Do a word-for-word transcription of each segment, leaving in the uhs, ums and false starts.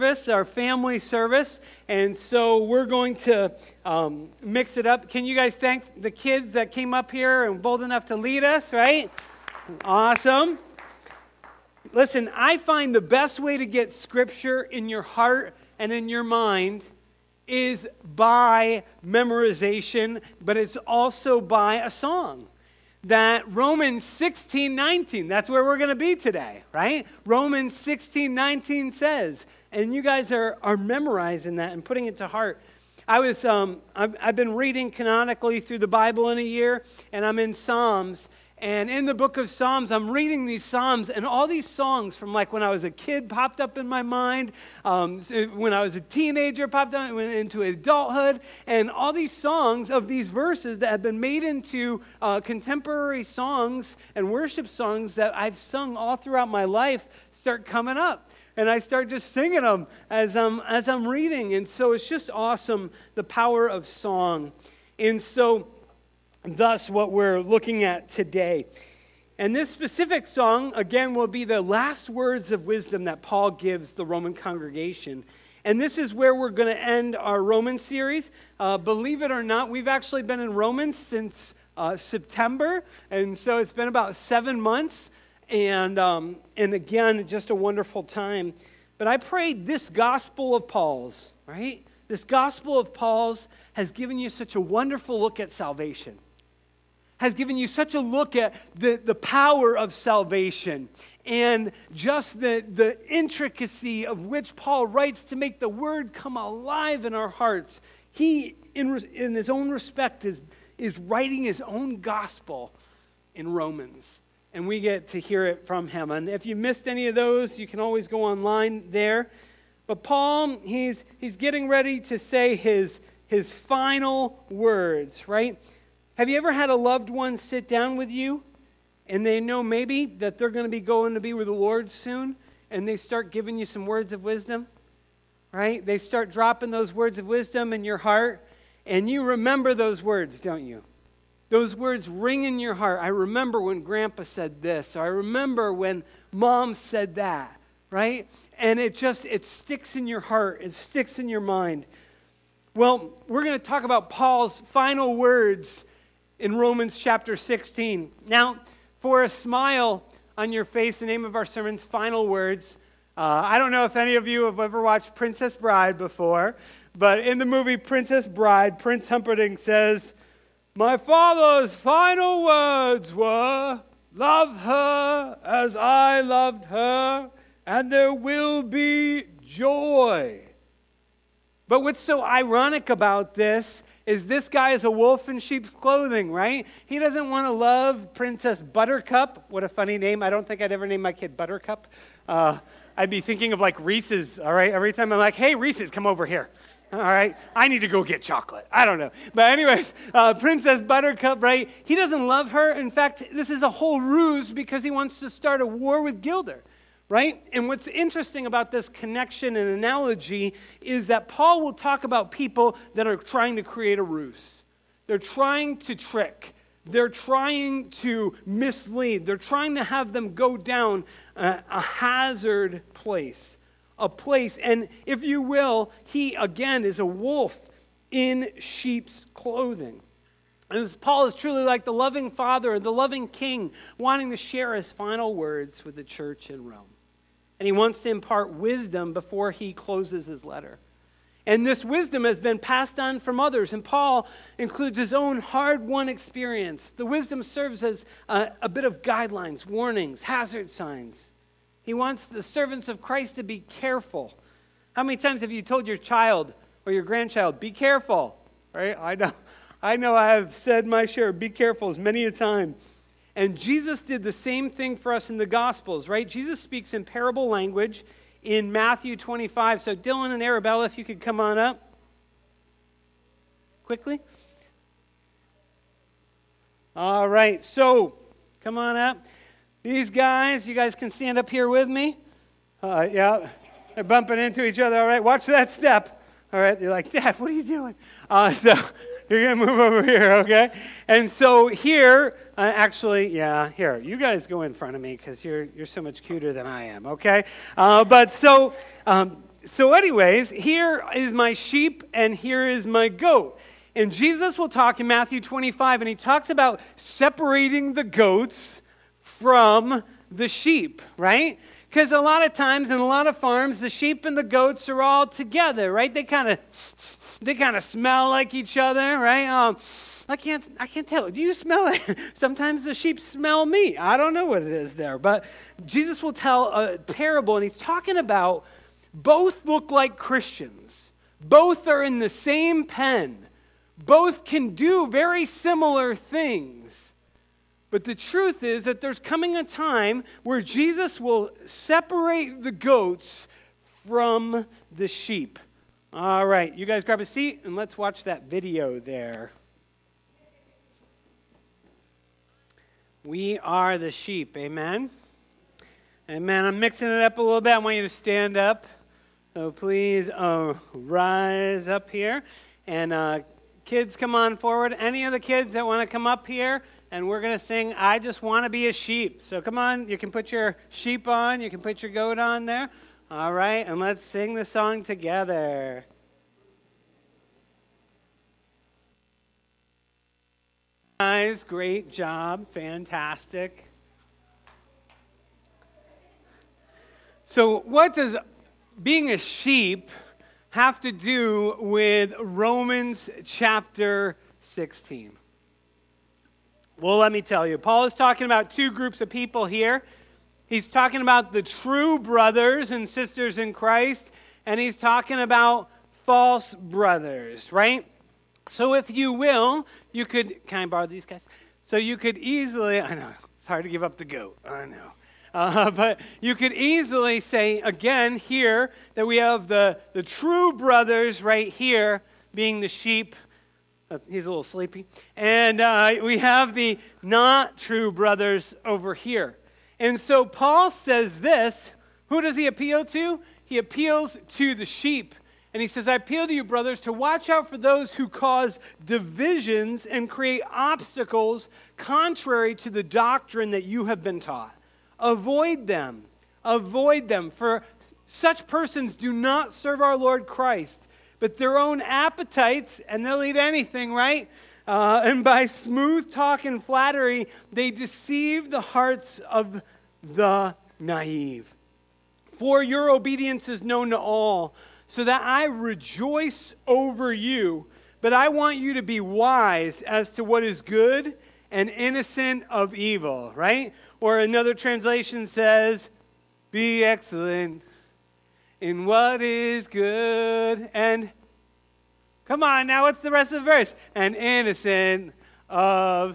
service, our family service, and so we're going to um, mix it up. Can you guys thank the kids that came up here and bold enough to lead us, right? Awesome. Listen, I find the best way to get scripture in your heart and in your mind is by memorization, but it's also by a song. That Romans sixteen nineteen, that's where we're going to be today, right? Romans sixteen nineteen says, and you guys are, are memorizing that and putting it to heart. I was, um, I've, I've been reading canonically through the Bible in a year, and I'm in Psalms. And in the book of Psalms, I'm reading these Psalms, and all these songs from like when I was a kid popped up in my mind, um, when I was a teenager popped up, went into adulthood, and all these songs of these verses that have been made into uh, contemporary songs and worship songs that I've sung all throughout my life start coming up. And I start just singing them as I'm, as I'm reading. And so it's just awesome, the power of song. And so thus what we're looking at today. And this specific song, again, will be the last words of wisdom that Paul gives the Roman congregation. And this is where we're going to end our Romans series. Uh, believe it or not, we've actually been in Romans since uh, September. And so it's been about seven months. And um, and again, just a wonderful time. But I pray this gospel of Paul's, right? This gospel of Paul's has given you such a wonderful look at salvation. Has given you such a look at the, the power of salvation. And just the, the intricacy of which Paul writes to make the word come alive in our hearts. He, in, in his own respect, is, is writing his own gospel in Romans. And we get to hear it from him. And if you missed any of those, you can always go online there. But Paul, he's he's getting ready to say his, his final words, right? Have you ever had a loved one sit down with you and they know maybe that they're going to be going to be with the Lord soon and they start giving you some words of wisdom, right? They start dropping those words of wisdom in your heart and you remember those words, don't you? Those words ring in your heart. I remember when Grandpa said this, or I remember when Mom said that, right? And it just, it sticks in your heart. It sticks in your mind. Well, we're going to talk about Paul's final words in Romans chapter sixteen. Now, for a smile on your face, the name of our sermon's final words. Uh, I don't know if any of you have ever watched Princess Bride before, but in the movie Princess Bride, Prince Humperdinck says, "My father's final words were, 'Love her as I loved her, and there will be joy.'" But what's so ironic about this is this guy is a wolf in sheep's clothing, right? He doesn't want to love Princess Buttercup. What a funny name. I don't think I'd ever name my kid Buttercup. Uh, I'd be thinking of like Reese's, all right? Every time I'm like, "Hey, Reese's, come over here." All right, I need to go get chocolate. I don't know. But anyways, uh, Princess Buttercup, right? He doesn't love her. In fact, this is a whole ruse because he wants to start a war with Gilder, right? And what's interesting about this connection and analogy is that Paul will talk about people that are trying to create a ruse. They're trying to trick. They're trying to mislead. They're trying to have them go down a, a hazard place. A place, and if you will, he again is a wolf in sheep's clothing. And Paul is truly like the loving father, the loving king, wanting to share his final words with the church in Rome. And he wants to impart wisdom before he closes his letter. And this wisdom has been passed on from others, and Paul includes his own hard-won experience. The wisdom serves as a, a bit of guidelines, warnings, hazard signs. He wants the servants of Christ to be careful. How many times have you told your child or your grandchild, "Be careful"? Right? I know, I know I have said my share, "Be careful" as many a time. And Jesus did the same thing for us in the Gospels, right? Jesus speaks in parable language in Matthew twenty-five. So Dylan and Arabella, if you could come on up quickly. All right, so come on up. These guys, you guys can stand up here with me. Uh, yeah, they're bumping into each other. All right, watch that step. All right, they're like, "Dad, what are you doing?" Uh, so you're going to move over here, okay? And so here, uh, actually, yeah, here, you guys go in front of me because you're you're so much cuter than I am, okay? Uh, but so um, so anyways, here is my sheep and here is my goat. And Jesus will talk in Matthew twenty-five, and he talks about separating the goats from the sheep, right? Because a lot of times in a lot of farms, the sheep and the goats are all together, right? They kind of they kind of smell like each other, right? Um, I can't I can't tell. Do you smell it? Sometimes the sheep smell me. I don't know what it is there. But Jesus will tell a parable, and he's talking about both look like Christians. Both are in the same pen. Both can do very similar things. But the truth is that there's coming a time where Jesus will separate the goats from the sheep. All right, you guys grab a seat and let's watch that video there. We are the sheep, amen? Amen. I'm mixing it up a little bit. I want you to stand up. So please uh, rise up here. And uh, kids, come on forward. Any of the kids that want to come up here, and we're going to sing, I Just Want to Be a Sheep. So come on, you can put your sheep on, you can put your goat on there. All right, and let's sing the song together. Guys, great job, fantastic. So what does being a sheep have to do with Romans chapter sixteen? Well, let me tell you. Paul is talking about two groups of people here. He's talking about the true brothers and sisters in Christ, and he's talking about false brothers, right? So if you will, you could, can I borrow these guys? So you could easily, I know, it's hard to give up the goat, I know. Uh, but you could easily say, again, here, that we have the, the true brothers right here being the sheep. Uh, he's a little sleepy. And uh, we have the not true brothers over here. And so Paul says this. Who does he appeal to? He appeals to the sheep. And he says, I appeal to you, brothers, to watch out for those who cause divisions and create obstacles contrary to the doctrine that you have been taught. Avoid them. Avoid them. For such persons do not serve our Lord Christ, but their own appetites, and they'll eat anything, right? Uh, and by smooth talk and flattery, they deceive the hearts of the naive. For your obedience is known to all, so that I rejoice over you, but I want you to be wise as to what is good and innocent of evil, right? Or another translation says, be excellent in what is good and, come on now, what's the rest of the verse? And innocent of,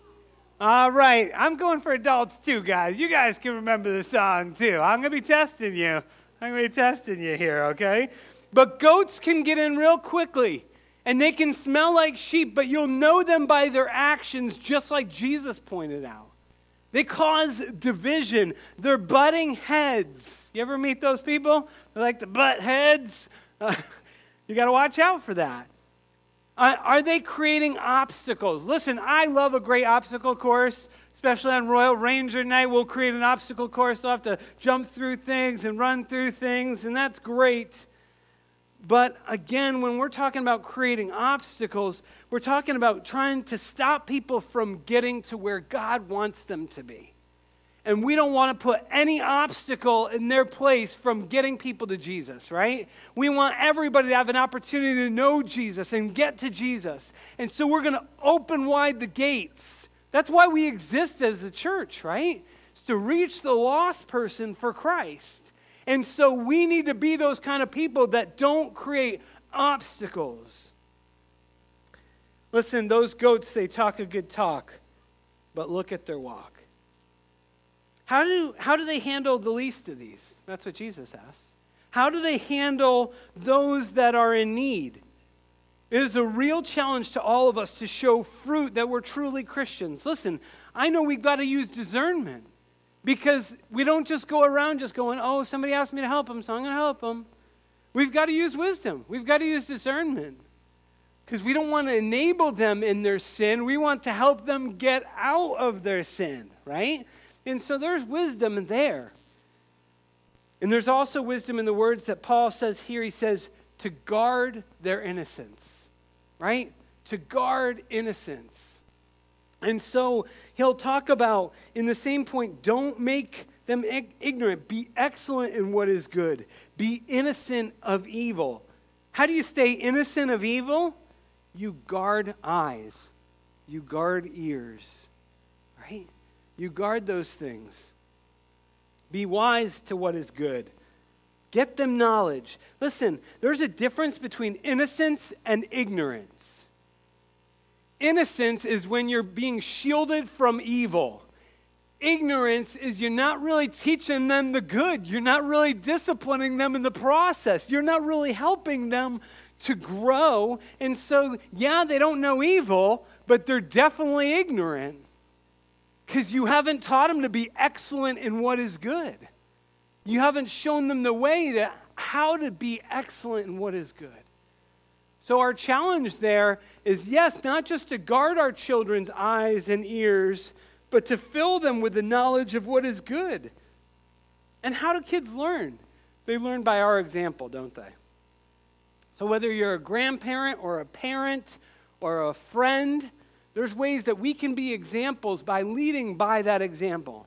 all right, I'm going for adults too, guys. You guys can remember the song too. I'm going to be testing you. I'm going to be testing you here, okay? But goats can get in real quickly, and they can smell like sheep, but you'll know them by their actions, just like Jesus pointed out. They cause division. They're butting heads. You ever meet those people? They like to butt heads. Uh, you got to watch out for that. Uh, are they creating obstacles? Listen, I love a great obstacle course, especially on Royal Ranger Night. We'll create an obstacle course. They'll have to jump through things and run through things, and that's great. But again, when we're talking about creating obstacles, we're talking about trying to stop people from getting to where God wants them to be. And we don't want to put any obstacle in their place from getting people to Jesus, right? We want everybody to have an opportunity to know Jesus and get to Jesus. And so we're going to open wide the gates. That's why we exist as a church, right? It's to reach the lost person for Christ. And so we need to be those kind of people that don't create obstacles. Listen, those goats, they talk a good talk, but look at their walk. How do, how do they handle the least of these? That's what Jesus asks. How do they handle those that are in need? It is a real challenge to all of us to show fruit that we're truly Christians. Listen, I know we've got to use discernment. Because we don't just go around just going, oh, somebody asked me to help them, so I'm going to help them. We've got to use wisdom. We've got to use discernment. Because we don't want to enable them in their sin. We want to help them get out of their sin, right? And so there's wisdom there. And there's also wisdom in the words that Paul says here. He says, to guard their innocence, right? To guard innocence. And so he'll talk about, in the same point, don't make them ignorant. Be excellent in what is good. Be innocent of evil. How do you stay innocent of evil? You guard eyes. You guard ears, right? You guard those things. Be wise to what is good. Get them knowledge. Listen, there's a difference between innocence and ignorance. Innocence is when you're being shielded from evil. Ignorance is you're not really teaching them the good. You're not really disciplining them in the process. You're not really helping them to grow. And so, yeah, they don't know evil, but they're definitely ignorant because you haven't taught them to be excellent in what is good. You haven't shown them the way to how to be excellent in what is good. So our challenge there is, yes, not just to guard our children's eyes and ears, but to fill them with the knowledge of what is good. And how do kids learn? They learn by our example, don't they? So whether you're a grandparent or a parent or a friend, there's ways that we can be examples by leading by that example.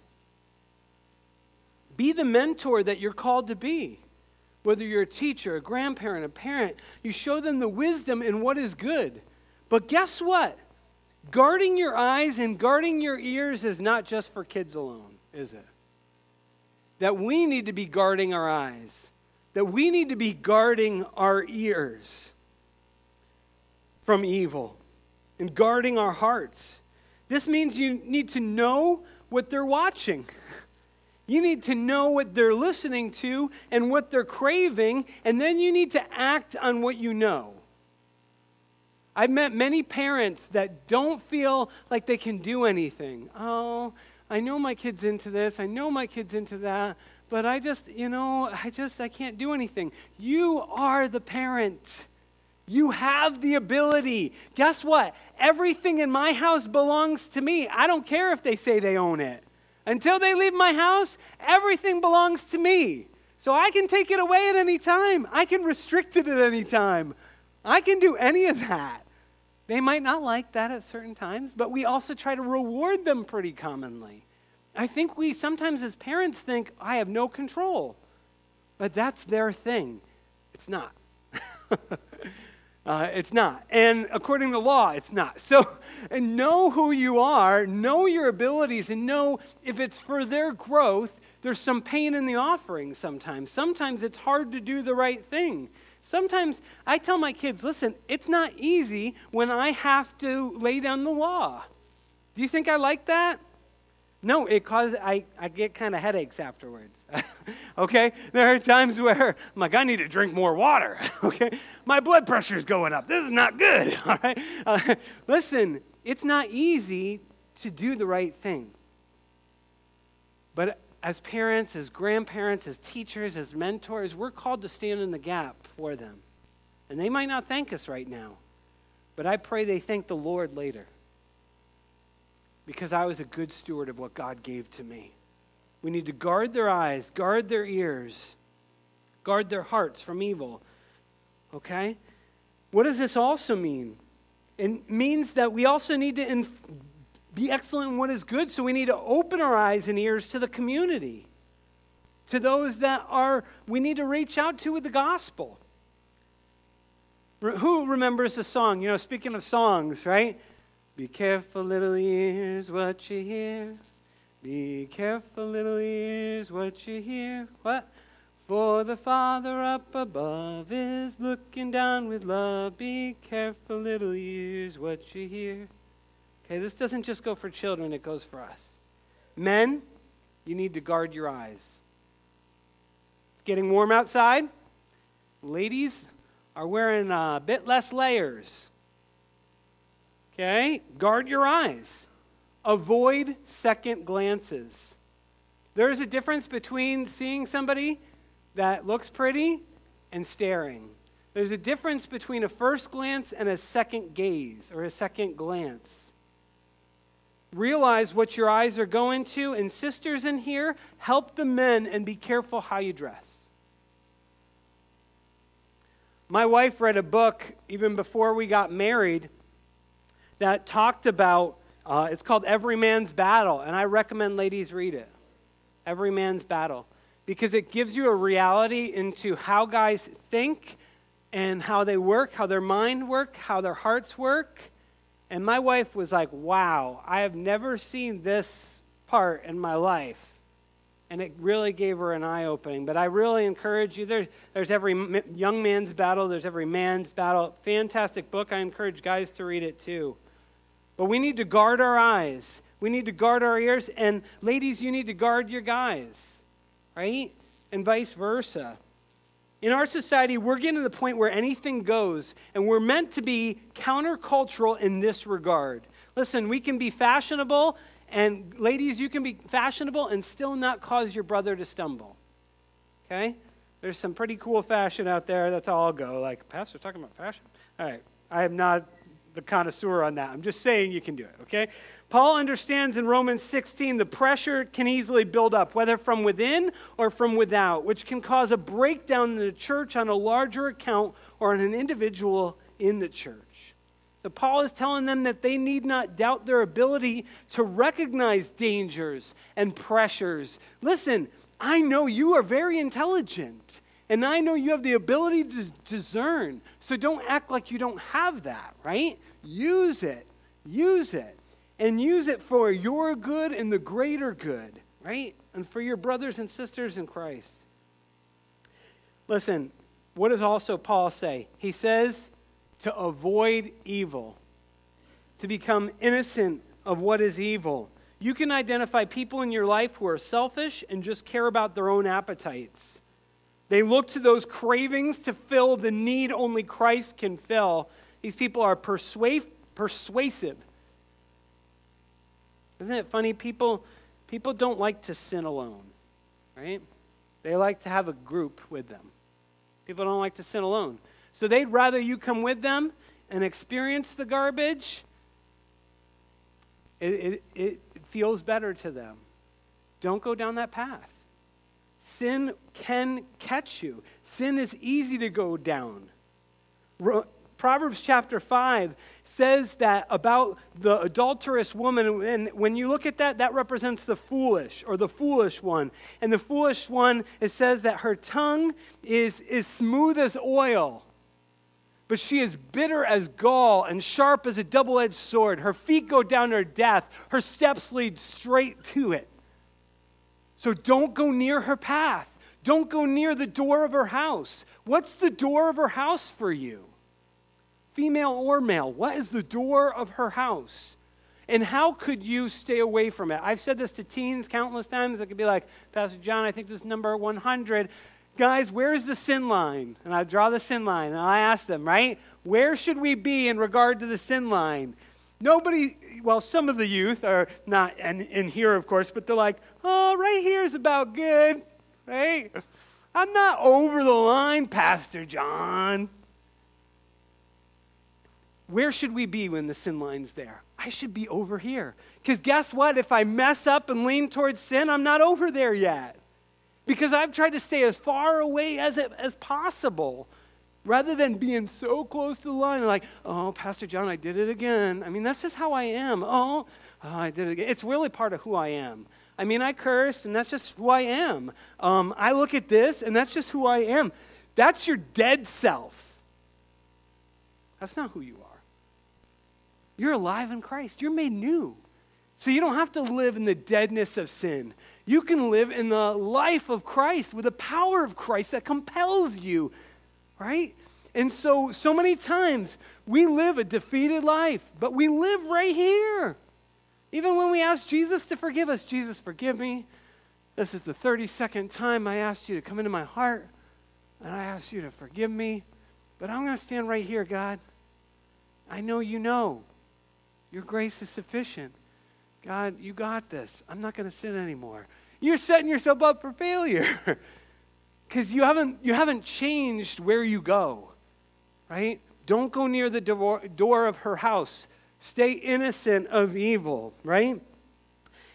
Be the mentor that you're called to be. Whether you're a teacher, a grandparent, a parent, you show them the wisdom in what is good. But guess what? Guarding your eyes and guarding your ears is not just for kids alone, is it? That we need to be guarding our eyes. That we need to be guarding our ears from evil and guarding our hearts. This means you need to know what they're watching. You need to know what they're listening to and what they're craving, and then you need to act on what you know. I've met many parents that don't feel like they can do anything. Oh, I know my kid's into this. I know my kid's into that. But I just, you know, I just, I can't do anything. You are the parent. You have the ability. Guess what? Everything in my house belongs to me. I don't care if they say they own it. Until they leave my house, everything belongs to me. So I can take it away at any time. I can restrict it at any time. I can do any of that. They might not like that at certain times, but we also try to reward them pretty commonly. I think we sometimes as parents think, I have no control. But that's their thing. It's not. uh, it's not. And according to law, it's not. So and know who you are, know your abilities, and know if it's for their growth, there's some pain in the offering sometimes. Sometimes it's hard to do the right thing. Sometimes I tell my kids, listen, it's not easy when I have to lay down the law. Do you think I like that? No, it causes, I, I get kind of headaches afterwards. Okay? There are times where I'm like, I need to drink more water. Okay? My blood pressure's going up. This is not good. All right? Uh, listen, it's not easy to do the right thing. But as parents, as grandparents, as teachers, as mentors, we're called to stand in the gap for them. And they might not thank us right now, but I pray they thank the Lord later. Because I was a good steward of what God gave to me. We need to guard their eyes, guard their ears, guard their hearts from evil. Okay? What does this also mean? It means that we also need to inf- be excellent in what is good, so we need to open our eyes and ears to the community, to those that are, we need to reach out to with the gospel. Who remembers the song? You know, speaking of songs, right? Be careful, little ears, what you hear. Be careful, little ears, what you hear. What? For the Father up above is looking down with love. Be careful, little ears, what you hear. Okay, this doesn't just go for children, it goes for us. Men, you need to guard your eyes. It's getting warm outside. Ladies are wearing a bit less layers. Okay, guard your eyes. Avoid second glances. There's a difference between seeing somebody that looks pretty and staring. There's a difference between a first glance and a second gaze or a second glance. realize what your eyes are going to. And sisters in here, help the men and be careful how you dress. My wife read a book even before we got married that talked about, uh, it's called Every Man's Battle, and I recommend ladies read it. Every Man's Battle. Because it gives you a reality into how guys think and how they work, how their mind work, how their hearts work. And my wife was like, wow, I have never seen this part in my life. And it really gave her an eye-opening. But I really encourage you, there, there's every young man's battle, there's every man's battle. Fantastic book. I encourage guys to read it too. But we need to guard our eyes. We need to guard our ears. And ladies, you need to guard your guys, right? And vice versa. In our society, we're getting to the point where anything goes, and we're meant to be countercultural in this regard. Listen, we can be fashionable, and ladies, you can be fashionable and still not cause your brother to stumble. Okay? There's some pretty cool fashion out there. That's all I'll go. Like, Pastor's talking about fashion? All right. I am not the connoisseur on that. I'm just saying you can do it, okay? Paul understands in Romans sixteen the pressure can easily build up, whether from within or from without, which can cause a breakdown in the church on a larger account or on an individual in the church. So Paul is telling them that they need not doubt their ability to recognize dangers and pressures. Listen, I know you are very intelligent, and I know you have the ability to discern. So don't act like you don't have that, right? Use it. Use it. And use it for your good and the greater good, right? And for your brothers and sisters in Christ. Listen, what does also Paul say? He says to avoid evil, to become innocent of what is evil. You can identify people in your life who are selfish and just care about their own appetites. They look to those cravings to fill the need only Christ can fill. These people are persuasive. persuasive. Isn't it funny? People, people don't like to sin alone, right? They like to have a group with them. People don't like to sin alone. So they'd rather you come with them and experience the garbage. It, it, it feels better to them. Don't go down that path. Sin can catch you. Sin is easy to go down. Proverbs chapter five says that about the adulterous woman, and when you look at that, that represents the foolish or the foolish one. And the foolish one, it says that her tongue is, is smooth as oil, but she is bitter as gall and sharp as a double-edged sword. Her feet go down to death. Her steps lead straight to it. So don't go near her path. Don't go near the door of her house. What's the door of her house for you? Female or male, what is the door of her house? And how could you stay away from it? I've said this to teens countless times. It could be like, Pastor John, I think this is number one hundred. Guys, where's the sin line? And I draw the sin line, and I ask them, right? Where should we be in regard to the sin line? Nobody, well, some of the youth are not in, in here, of course, but they're like, oh, right here is about good, right? I'm not over the line, Pastor John. Where should we be when the sin line's there? I should be over here. Because guess what? If I mess up and lean towards sin, I'm not over there yet. Because I've tried to stay as far away as it, as possible, rather than being so close to the line and like, oh, Pastor John, I did it again. I mean, that's just how I am. Oh, oh I did it again. It's really part of who I am. I mean, I curse, and that's just who I am. Um, I look at this, and that's just who I am. That's your dead self. That's not who you are. You're alive in Christ. You're made new. So you don't have to live in the deadness of sin. You can live in the life of Christ with the power of Christ that compels you, right? And so, so many times we live a defeated life, but we live right here. Even when we ask Jesus to forgive us, Jesus, forgive me. This is the thirty-second time I asked you to come into my heart, and I asked you to forgive me, but I'm going to stand right here, God. I know you know. Your grace is sufficient. God, you got this. I'm not going to sin anymore. You're setting yourself up for failure because you haven't, you haven't changed where you go, right? Don't go near the door, door of her house. Stay innocent of evil, right?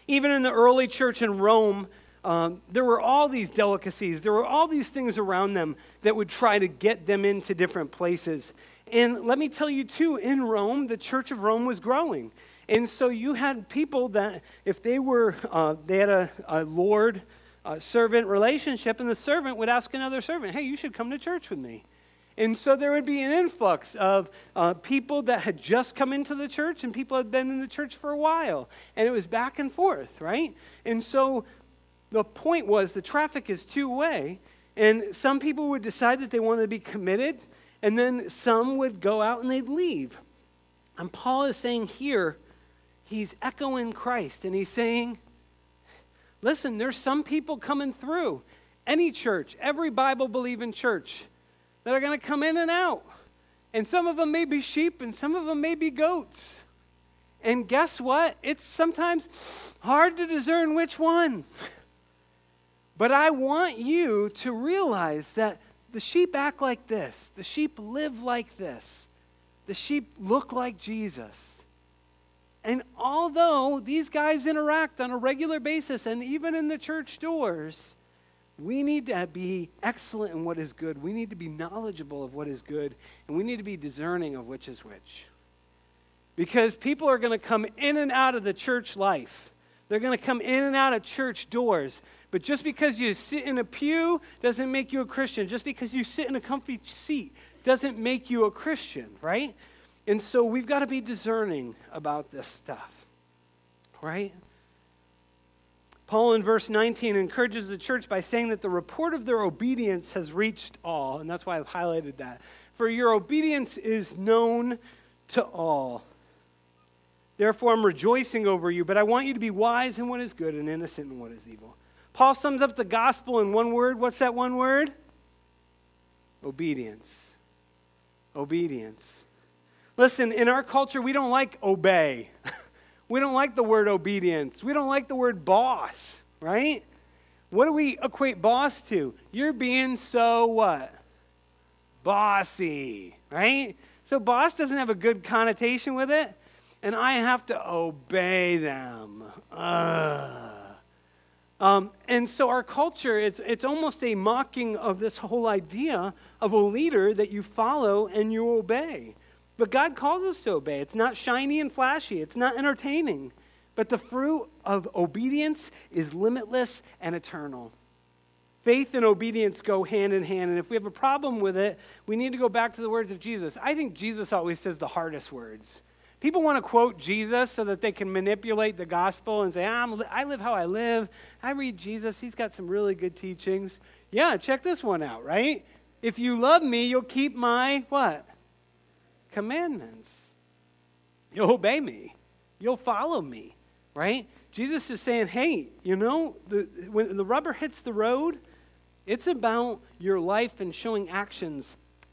Even in the early church in Rome, um, there were all these delicacies. There were all these things around them that would try to get them into different places. And let me tell you, too, in Rome, the Church of Rome was growing. And so you had people that, if they were, uh, they had a, a Lord uh, servant relationship, and the servant would ask another servant, hey, you should come to church with me. And so there would be an influx of uh, people that had just come into the church and people had been in the church for a while. And it was back and forth, right? And so the point was the traffic is two-way. And some people would decide that they wanted to be committed, and then some would go out and they'd leave. And Paul is saying here, he's echoing Christ, and he's saying, listen, there's some people coming through any church, every Bible-believing church, that are going to come in and out. And some of them may be sheep, and some of them may be goats. And guess what? It's sometimes hard to discern which one. But I want you to realize that the sheep act like this. The sheep live like this. The sheep look like Jesus. And although these guys interact on a regular basis, and even in the church doors, we need to be excellent in what is good. We need to be knowledgeable of what is good. And we need to be discerning of which is which. Because people are going to come in and out of the church life. They're going to come in and out of church doors. But just because you sit in a pew doesn't make you a Christian. Just because you sit in a comfy seat doesn't make you a Christian, right? And so we've got to be discerning about this stuff, right? Paul in verse nineteen encourages the church by saying that the report of their obedience has reached all, and that's why I've highlighted that. For your obedience is known to all. Therefore, I'm rejoicing over you, but I want you to be wise in what is good and innocent in what is evil. Paul sums up the gospel in one word. What's that one word? Obedience. Obedience. Listen, in our culture, we don't like obey. We don't like the word obedience. We don't like the word boss, right? What do we equate boss to? You're being so what? Bossy, right? So boss doesn't have a good connotation with it, and I have to obey them. Ugh. Um, and so our culture, it's it's almost a mocking of this whole idea of a leader that you follow and you obey. But God calls us to obey. It's not shiny and flashy. It's not entertaining. But the fruit of obedience is limitless and eternal. Faith and obedience go hand in hand. And if we have a problem with it, we need to go back to the words of Jesus. I think Jesus always says the hardest words. People want to quote Jesus so that they can manipulate the gospel and say, I'm, I live how I live. I read Jesus. He's got some really good teachings. Yeah, check this one out, right? If you love me, you'll keep my, what? Commandments. You'll obey me. You'll follow me, right? Jesus is saying, hey, you know, the, when the rubber hits the road, it's about your life and showing actions.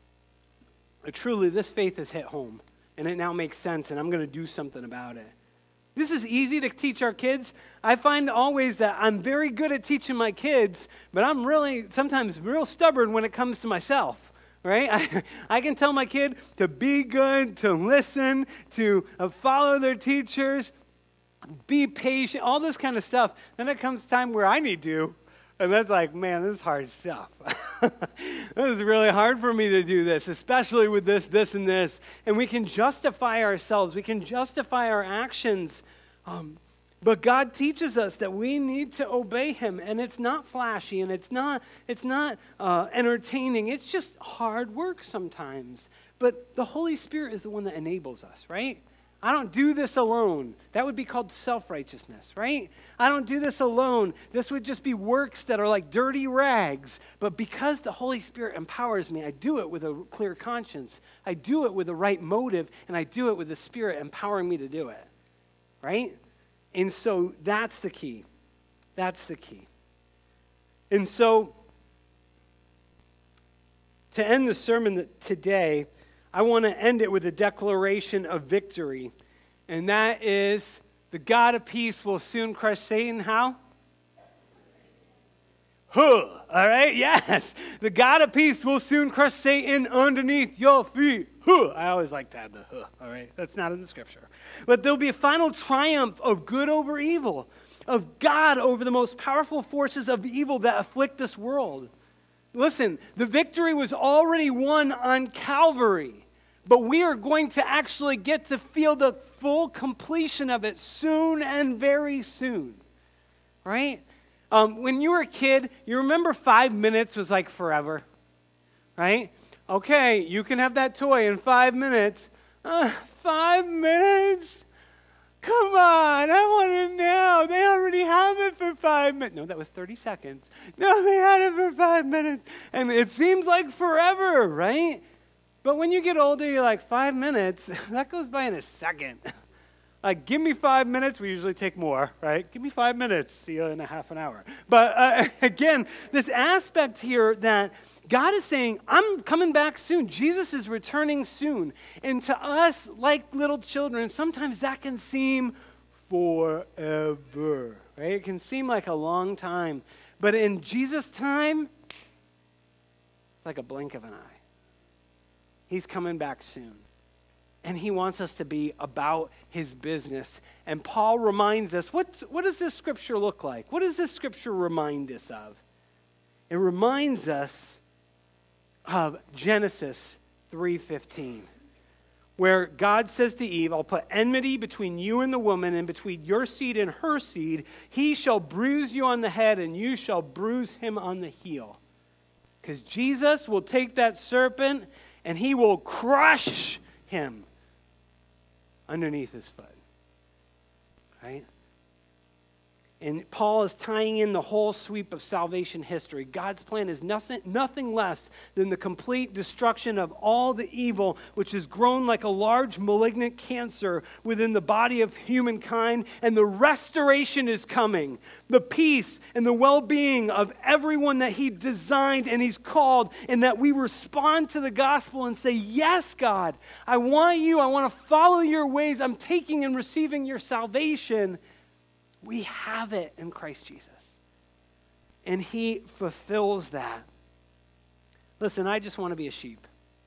Truly, this faith has hit home. And it now makes sense, and I'm going to do something about it. This is easy to teach our kids. I find always that I'm very good at teaching my kids, but I'm really sometimes real stubborn when it comes to myself, right? I, I can tell my kid to be good, to listen, to uh, follow their teachers, be patient, all this kind of stuff. Then it comes time where I need to, and that's like, man, this is hard stuff. This is really hard for me to do this, especially with this, this, and this. And we can justify ourselves. We can justify our actions. Um, but God teaches us that we need to obey him. And it's not flashy, and it's not, it's not uh, entertaining. It's just hard work sometimes. But the Holy Spirit is the one that enables us, right? I don't do this alone. That would be called self-righteousness, right? I don't do this alone. This would just be works that are like dirty rags. But because the Holy Spirit empowers me, I do it with a clear conscience. I do it with the right motive, and I do it with the Spirit empowering me to do it, right? And so that's the key. That's the key. And so to end the sermon today, I want to end it with a declaration of victory. And that is, the God of peace will soon crush Satan. How? Huh. All right? Yes. The God of peace will soon crush Satan underneath your feet. Huh. I always like to add the huh. All right? That's not in the scripture. But there'll be a final triumph of good over evil. of God over the most powerful forces of evil that afflict this world. Listen, the victory was already won on Calvary, but we are going to actually get to feel the full completion of it soon and very soon, right? Um, when you were a kid, you remember five minutes was like forever, right? Okay, you can have that toy in five minutes. Uh, five minutes? Come on, I want it now. They already have it for five minutes. No, that was thirty seconds. No, they had it for five minutes. And it seems like forever, right? But when you get older, you're like, five minutes? That goes by in a second. Like, give me five minutes. We usually take more, right? Give me five minutes. See you in a half an hour. But uh, again, this aspect here that God is saying, I'm coming back soon. Jesus is returning soon. And to us, like little children, sometimes that can seem forever, right? It can seem like a long time. But in Jesus' time, it's like a blink of an eye. He's coming back soon. And he wants us to be about his business. And Paul reminds us, what's, what does this scripture look like? What does this scripture remind us of? It reminds us of Genesis three fifteen, where God says to Eve, I'll put enmity between you and the woman, and between your seed and her seed. He shall bruise you on the head, and you shall bruise him on the heel. Because Jesus will take that serpent, and he will crush him underneath his foot. Right? And Paul is tying in the whole sweep of salvation history. God's plan is nothing, nothing less than the complete destruction of all the evil which has grown like a large malignant cancer within the body of humankind, and the restoration is coming. The peace and the well-being of everyone that he designed and he's called, and that we respond to the gospel and say, yes, God, I want you. I want to follow your ways. I'm taking and receiving your salvation. We have it in Christ Jesus. And he fulfills that. Listen, I just want to be a sheep.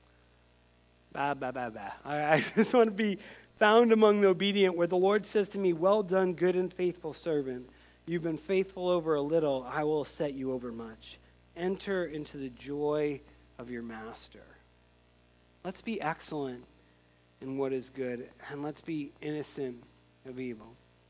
Bah, bah, bah, bah. I, I just want to be found among the obedient, where the Lord says to me, well done, good and faithful servant. You've been faithful over a little. I will set you over much. Enter into the joy of your master. Let's be excellent in what is good, and let's be innocent of evil.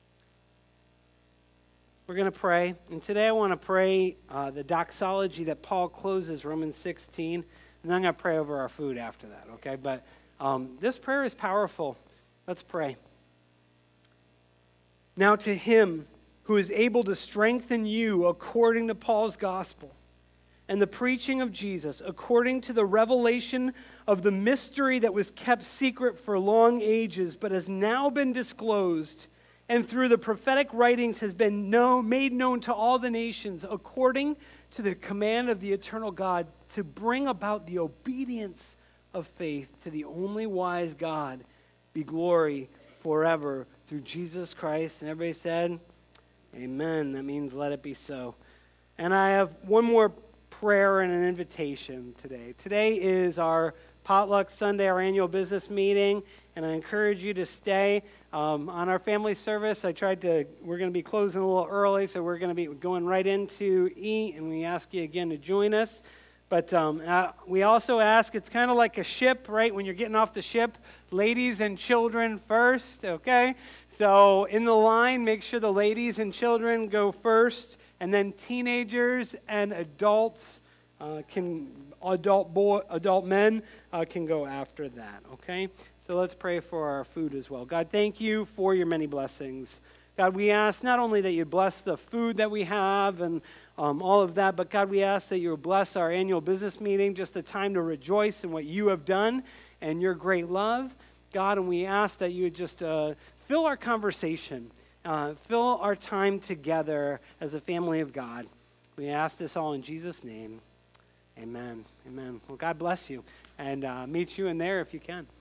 We're going to pray, and today I want to pray uh, the doxology that Paul closes Romans sixteen, and then I'm going to pray over our food after that, okay? But um, this prayer is powerful. Let's pray. Now to him who is able to strengthen you according to Paul's gospel and the preaching of Jesus, according to the revelation of the mystery that was kept secret for long ages, but has now been disclosed, and through the prophetic writings has been known, made known to all the nations, according to the command of the eternal God, to bring about the obedience of faith to the only wise God, be glory forever through Jesus Christ. And everybody said, amen. That means let it be so. And I have one more prayer and an invitation today. Today is our Potluck Sunday, our annual business meeting, and I encourage you to stay. Um, on our family service, I tried to, we're going to be closing a little early, so we're going to be going right into eat, and we ask you again to join us. But um, uh, we also ask, it's kind of like a ship, right? When you're getting off the ship, ladies and children first, okay? So in the line, make sure the ladies and children go first, and then teenagers and adults uh, can, adult boy, adult men uh, can go after that, okay? So let's pray for our food as well. God, thank you for your many blessings. God, we ask not only that you bless the food that we have and um, all of that, but God, we ask that you bless our annual business meeting, just a time to rejoice in what you have done and your great love. God, and we ask that you would just uh, fill our conversation, uh, fill our time together as a family of God. We ask this all in Jesus' name. Amen. Amen. Well, God bless you, and uh, meet you in there if you can.